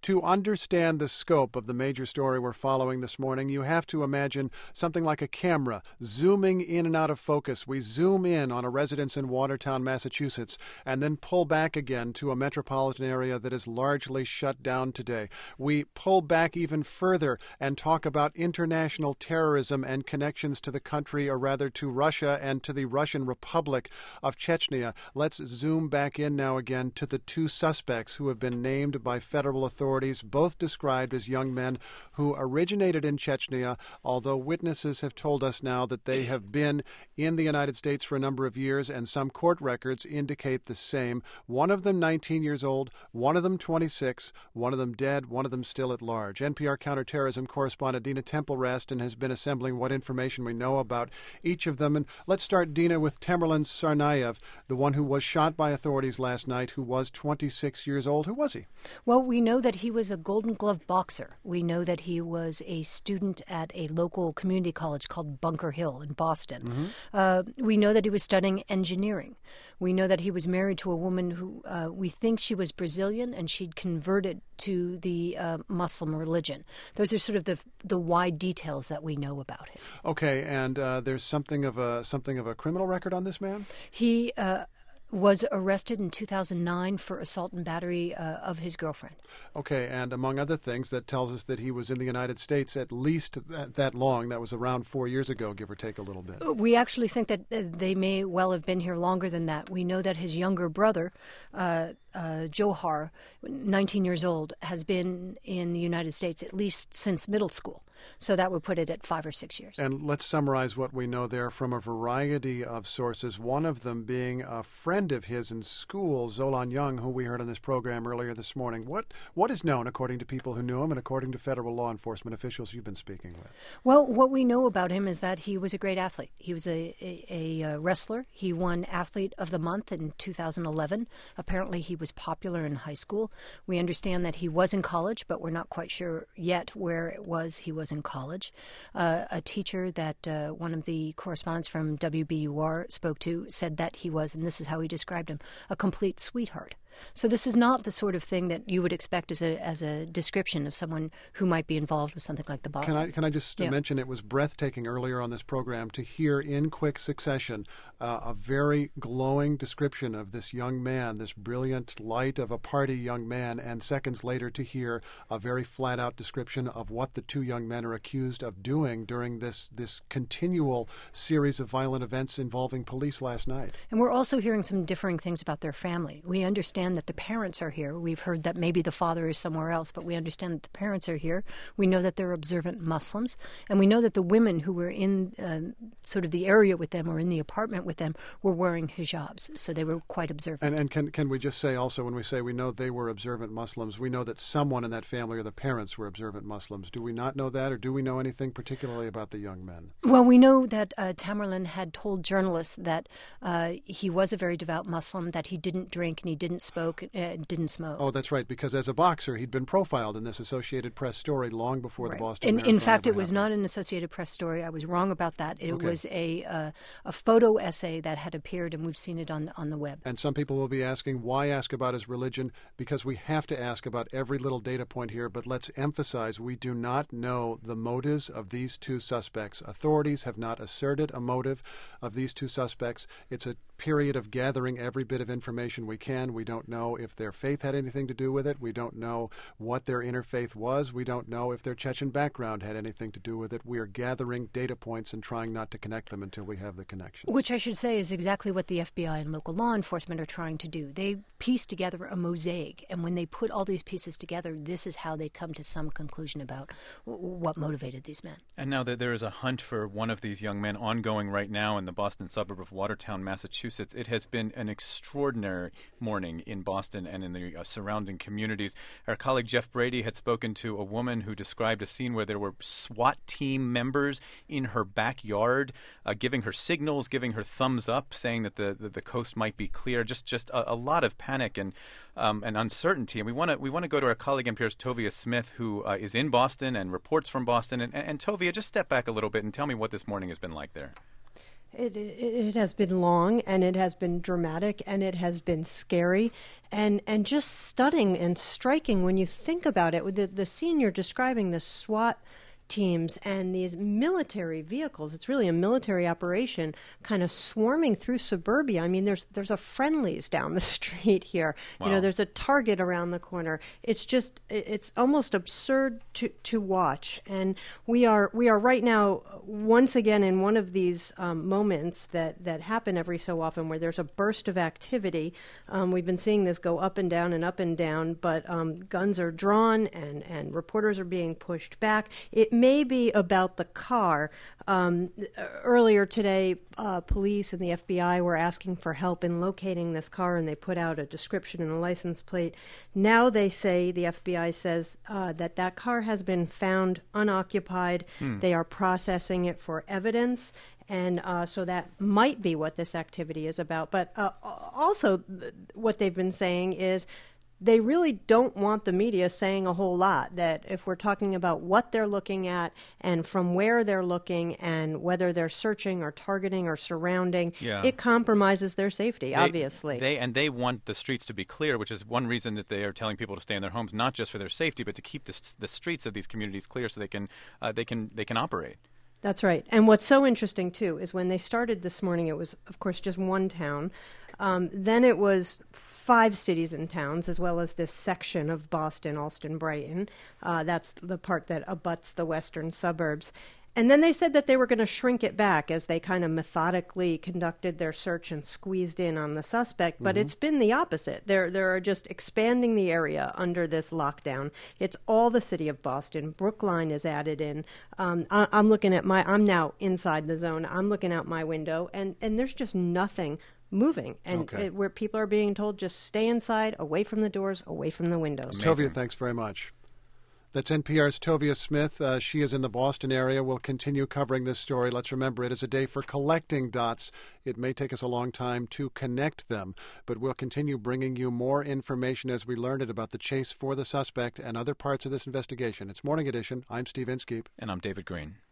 To understand the scope of the major story we're following this morning, you have to imagine something like a camera zooming in and out of focus. We zoom in on a residence in Watertown, Massachusetts, and then pull back again to a metropolitan area that is largely shut down today. We pull back even further and talk about international terrorism and connections to the country, or rather to Russia and to the Russian Republic of Chechnya. Let's zoom back in now again to the two suspects who have been named by federal authorities, both described as young men who originated in Chechnya, although witnesses have told us now that they have been in the United States for a number of years, and some court records indicate the same. One of them 19 years old, one of them 26, one of them dead, one of them still at large. NPR counterterrorism correspondent Dina Temple-Raston has been assembling what information we know about each of them. And let's start, Dina, with Tamerlan Tsarnaev, the one who was shot by authorities last night, who was 26 years old. Who was he? Well, we know that he was a Golden Glove boxer. We know that he was a student at a local community college called Bunker Hill in Boston. We know that he was studying engineering. We know that he was married to a woman who we think she was Brazilian, and she'd converted to the Muslim religion. Those are sort of the wide details that we know about him. Okay, and there's something of a criminal record on this man? He was arrested in 2009 for assault and battery of his girlfriend. Okay, and among other things, that tells us that he was in the United States at least that long. That was around 4 years ago, give or take a little bit. We actually think that they may well have been here longer than that. We know that his younger brother, Johar, 19 years old, has been in the United States at least since middle school. So that would put it at 5 or 6 years. And let's summarize what we know there from a variety of sources, one of them being a friend of his in school, Zolan Young, who we heard on this program earlier this morning. What is known, according to people who knew him and according to federal law enforcement officials you've been speaking with? Well, what we know about him is that he was a great athlete. He was a wrestler. He won Athlete of the Month in 2011. Apparently, he was popular in high school. We understand that he was in college, but we're not quite sure yet where it was he was in college. A teacher that one of the correspondents from WBUR spoke to said that he was, and this is how he described him, a complete sweetheart. So this is not the sort of thing that you would expect as a description of someone who might be involved with something like the bomb. Can I just mention it was breathtaking earlier on this program to hear in quick succession a very glowing description of this young man, this brilliant light of a party young man, and seconds later to hear a very flat-out description of what the two young men are accused of doing during this continual series of violent events involving police last night. And we're also hearing some differing things about their family. We understand that the parents are here. We've heard that maybe the father is somewhere else, but we understand that the parents are here. We know that they're observant Muslims, and we know that the women who were in sort of the area with them or in the apartment with them were wearing hijabs, so they were quite observant. And can we just say also, when we say we know they were observant Muslims, we know that someone in that family or the parents were observant Muslims. Do we not know that, or do we know anything particularly about the young men? Well, we know that Tamerlan had told journalists that he was a very devout Muslim, that he didn't drink and he didn't didn't smoke. Oh, that's right, because as a boxer, he'd been profiled in this Associated Press story long before the Boston Marathon. In fact, it was happened. not an Associated Press story. I was wrong about that. It was a photo essay that had appeared, and we've seen it on the web. And some people will be asking, why ask about his religion? Because we have to ask about every little data point here, but let's emphasize we do not know the motives of these two suspects. Authorities have not asserted a motive of these two suspects. It's a period of gathering every bit of information we can. We don't know if their faith had anything to do with it. We don't know what their interfaith was. We don't know if their Chechen background had anything to do with it. We are gathering data points and trying not to connect them until we have the connections. Which I should say is exactly what the FBI and local law enforcement are trying to do. They piece together a mosaic, and when they put all these pieces together, this is how they come to some conclusion about what motivated these men. And now that there is a hunt for one of these young men ongoing right now in the Boston suburb of Watertown, Massachusetts, it has been an extraordinary morning in Boston and in the surrounding communities. Our colleague Jeff Brady had spoken to a woman who described a scene where there were SWAT team members in her backyard giving her signals, giving her thumbs up, saying that the coast might be clear. Just a lot of panic and uncertainty. And we want to go to our colleague NPR's Tovia Smith, who is in Boston and reports from Boston. And Tovia, just step back a little bit and tell me what this morning has been like there. It has been long, and it has been dramatic, and it has been scary, and just stunning and striking when you think about it. With the scene you're describing, the SWAT teams and these military vehicles, it's really a military operation, kind of swarming through suburbia. I mean, there's a Friendly's down the street here. Wow. You know, there's a Target around the corner. It's almost absurd to watch. And we are right now once again in one of these moments that happen every so often, where there's a burst of activity. We've been seeing this go up and down, but guns are drawn and reporters are being pushed back. It may be about the car. Earlier today, police and the FBI were asking for help in locating this car, and they put out a description and a license plate. Now they say, the FBI says, that car has been found unoccupied. They are processing it for evidence. And so that might be what this activity is about. But also what they've been saying is they really don't want the media saying a whole lot. That if we're talking about what they're looking at and from where they're looking and whether they're searching or targeting or surrounding, it compromises their safety, obviously. They want the streets to be clear, which is one reason that they are telling people to stay in their homes, not just for their safety, but to keep the streets of these communities clear so they can operate. That's right. And what's so interesting, too, is when they started this morning, it was, of course, just one town. Then it was 5 cities and towns, as well as this section of Boston, Allston, Brighton. That's the part that abuts the western suburbs. And then they said that they were going to shrink it back as they kind of methodically conducted their search and squeezed in on the suspect. But it's been the opposite. They're just expanding the area under this lockdown. It's all the city of Boston. Brookline is added in. I'm looking at I'm now inside the zone. I'm looking out my window, and there's just nothing moving. And where people are being told just stay inside, away from the doors, away from the windows. Tovia, thanks very much. That's NPR's Tovia Smith. She is in the Boston area. We'll continue covering this story. Let's remember, it is a day for collecting dots. It may take us a long time to connect them, but we'll continue bringing you more information as we learn it about the chase for the suspect and other parts of this investigation. It's Morning Edition. I'm Steve Inskeep. And I'm David Green.